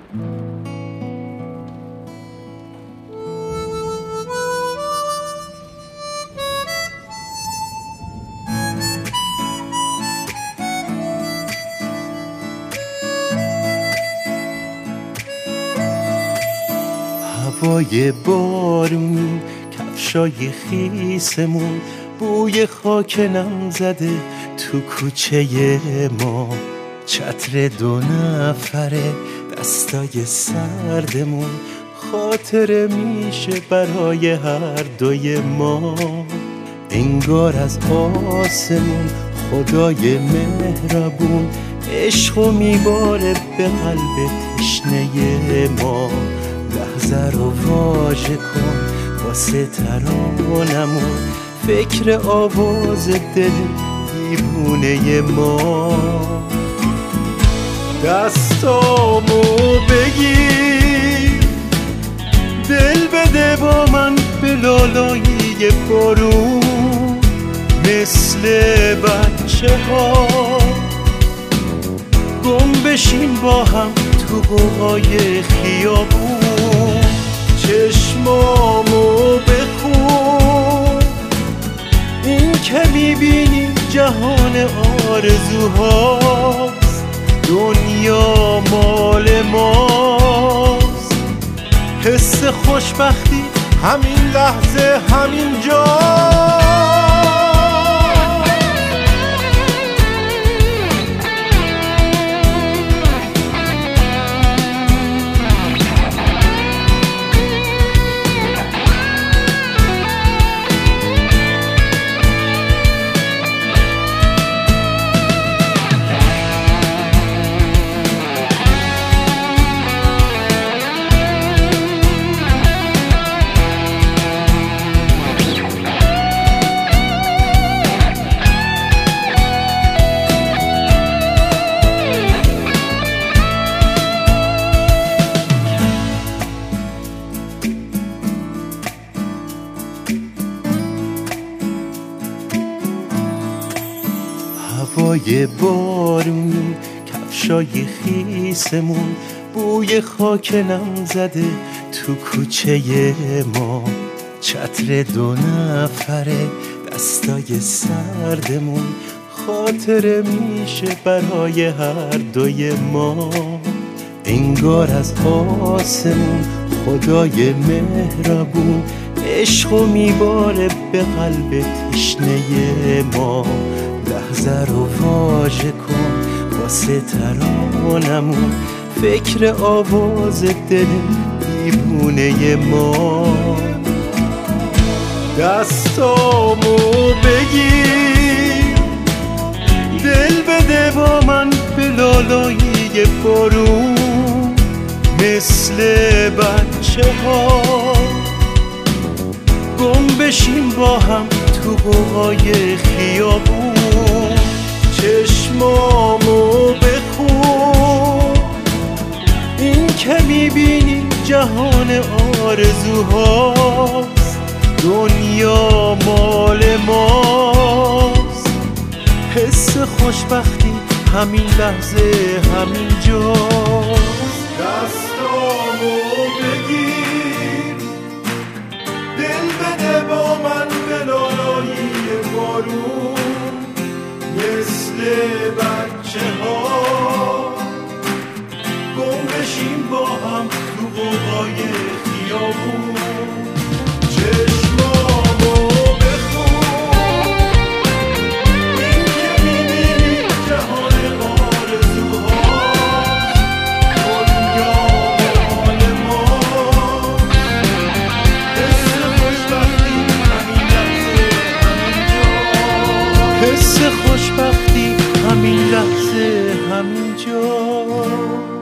هوای بارون، کفشای خیسمون، بوی خاک نم زده تو کوچه ما، چتر 2 نفره، دستای سردمون، خاطره میشه برای هر دوی ما. انگار از آسمون خدای مهربون عشقو میباره به قلب تشنه ما. لحظه رو واژه کن واسه ترانمون، فکر آواز دل دیوونه ما. دستامو بگیر، دل بده با من به لالایی بارون، مثل بچه ها گم بشین با هم تو قوقای خیابون. چشمامو بخون، این که میبینی جهان آرزوهاست، دنیا مال ماست. حس خوشبختی همین لحظه همین جا. هوای بارون، کفشای خیسمون، بوی خاک نم زده تو کوچه ما، چتر 2 نفره، دستای سردمون، خاطره میشه برای هر دوی ما. انگار از آسمون خدای مهربون عشقو میباره به قلب تشنه ما. لحظه رو واژه کن واسه ترانمون، فکر آواز دل دیوونه ما. دستامو بگیر، دل بده با من به لالایی بارون، مثل بچه ها گم بشین با هم تو قوقای خیابون. چشمامو بخون، این که میبینی جهان آرزوهاست، دنیا مال ماست. حس خوشبختی همین لحظه همین جاست. دستامو بگیر، دل بده با من به لالایی بارون، مثل بچه ها گم بشیم با هم تو قوقای خیابون. چشمامو بخون، این که میبینی جهان آرزوهاست، دنیا مال ماست. حس خوشبختی همین لحظه همین جا، حس خوشبختی همین لحظه همین جا.